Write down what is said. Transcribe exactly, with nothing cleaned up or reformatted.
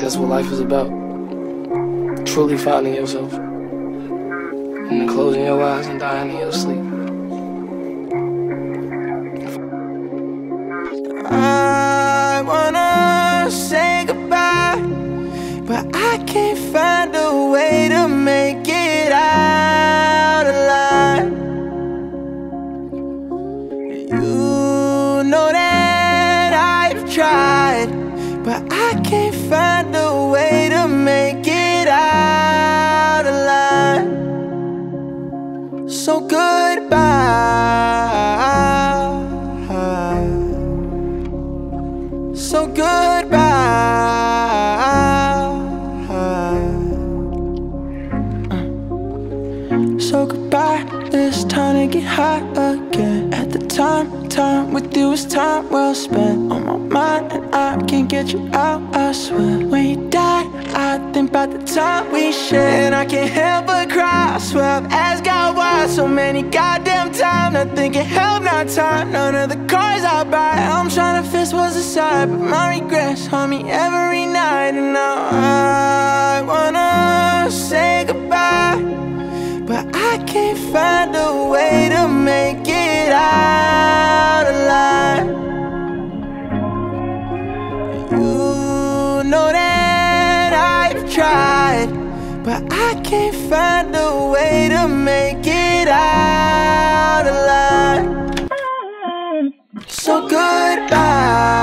that's what life is about. Truly finding yourself. And then closing your eyes and dying in your sleep. I wanna say goodbye, but I can't find a way to make it out alive. You know that I've tried, but I can't find a way to make it out alive. So goodbye. So goodbye. uh. So goodbye, it's time to get high again. At the time, time with you is time well spent. On my mind and I can't get you out, I swear. When you died, I think about the time we shared, and I can't help but cry. I swear I've asked God why so many goddamn times. I think it helped not time, none of the cars I buy. I'm trying to fix what's aside, but my regrets haunt me every night. And now I wanna say goodbye, but I can't find a way to make it out alive. You know that I've tried, but I can't find a way to make it out alive. So goodbye.